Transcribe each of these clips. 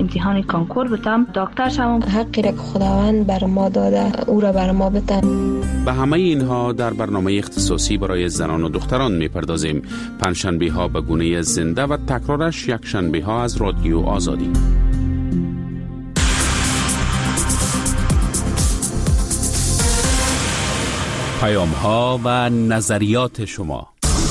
امتحان کنکور بتم دکتر شوم. حقی را که خداوند بر ما داده او را بر ما بده. به همه اینها در برنامه اختصاصی برای زنان و دختران میپردازیم. پنجشنبه ها به گونه زنده و تکرارش یک شنبه ها از رادیو آزادی. پیام ها و نظریات شما.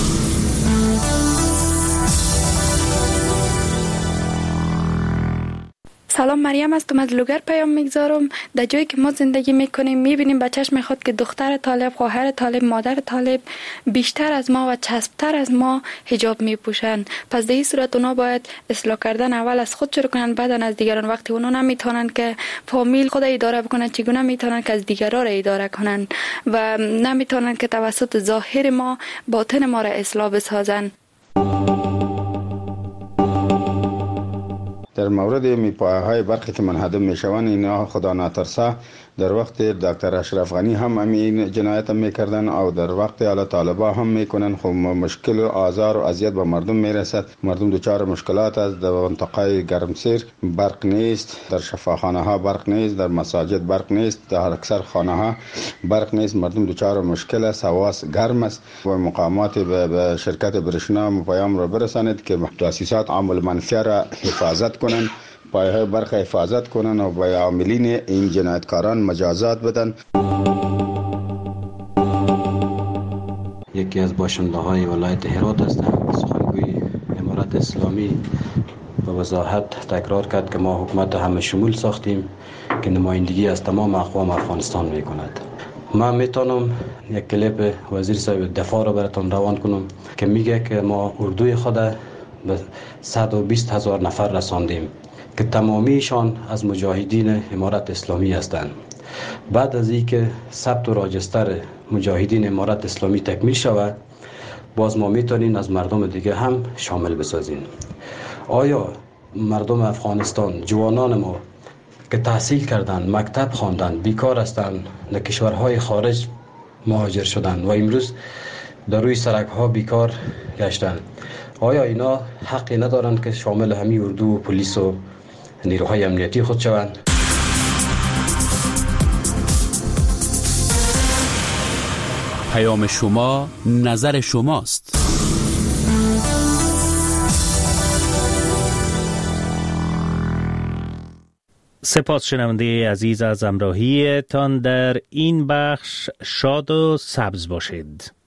سلام، مریم هستم، از لوگر پیام میگذارم. در جایی که ما زندگی میکنیم میبینیم به چشم خود که دختر طالب، خواهر طالب، مادر طالب بیشتر از ما و چسبتر از ما حجاب میپوشند. پس در این صورت اونا باید اصلاح کردن اول از خود شروع کنن، بعدن از دیگران. وقتی اونا نمیتونن که فامیل خود اداره بکنن، چگونه میتونن که از دیگران را اداره کنن و نمیتونن که توسط ظاهر ما باطن ما را اصلاح بسازن. در مورد میپایه‌های برقی که منهدم میشوند، اینا خدا نترسه در وقت دکتر اشرف غنی هم این جنایت میکردن او در وقت اعلی طالبا هم میکنن. خب مشکل و آزار و اذیت به مردم میرسد. مردم دچار مشکلات است. در منطقه گرمسیر برق نیست، در شفاخانه ها برق نیست، در مساجد برق نیست، در اکثر خانه ها برق نیست. مردم دچار مشکل است، هوا گرم است. و مقامات به شرکت برشنا پیام را برسانید که تاسیسات عامل منفی را حفاظت کنند، پایه‌های برق حفاظت کنن و به عاملین این جنایتکاران مجازات بدن. یکی از باشنده‌های ولایت هرات هستم. سخنگوی امارت اسلامی به وضاحت تکرار کرد که ما حکومت همه شمول ساختیم که نمایندگی از تمام اقوام افغانستان میکند. من میتونم یک کلیپ وزیر صاحب دفاع را براتون روان کنم که میگه که ما اردوی خود به 120,000 نفر رساندیم که تمامیشان از مجاهدین امارت اسلامی هستند. بعد از اینکه ثبت و راجستر مجاهدین امارت اسلامی تکمیل شود، باز ما میتونیم از مردم دیگه هم شامل بسازیم. آیا مردم افغانستان، جوانان ما که تحصیل کردند، مکتب خواندند، بیکار هستند، در کشورهای خارج مهاجر شدند و امروز در روی سرک ها بیکار گشتند، آیا اینا حقی ندارند که شامل همین اردو و پلیس و نیروهای امنیتی خود شوند؟ پیام شما، نظر شماست. سپاس شنونده عزیز از همراهی تان در این بخش. شاد و سبز باشید.